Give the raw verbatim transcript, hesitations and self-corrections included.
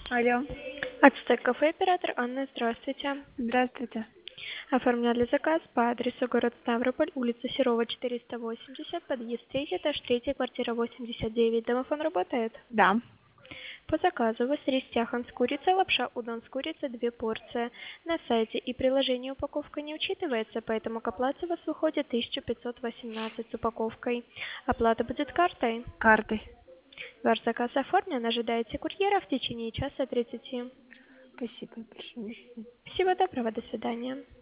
Алло, Ацтек кафе, оператор Анна, здравствуйте. здравствуйте. Оформляли заказ по адресу город Ставрополь, улица Серова, четыреста восемьдесят, подъезд три, этаж три, квартира восемьдесят девять. Домофон работает? Да. По заказу вы с рестяхом с курицей, лапша удон с курицей, две порции. На сайте и приложении упаковка не учитывается, поэтому к оплате у вас выходит тысяча пятьсот восемнадцать с упаковкой. Оплата будет картой. Картой. Ваш заказ оформлен, ожидаете курьера в течение часа тридцати. Спасибо большое. Всего доброго, до свидания.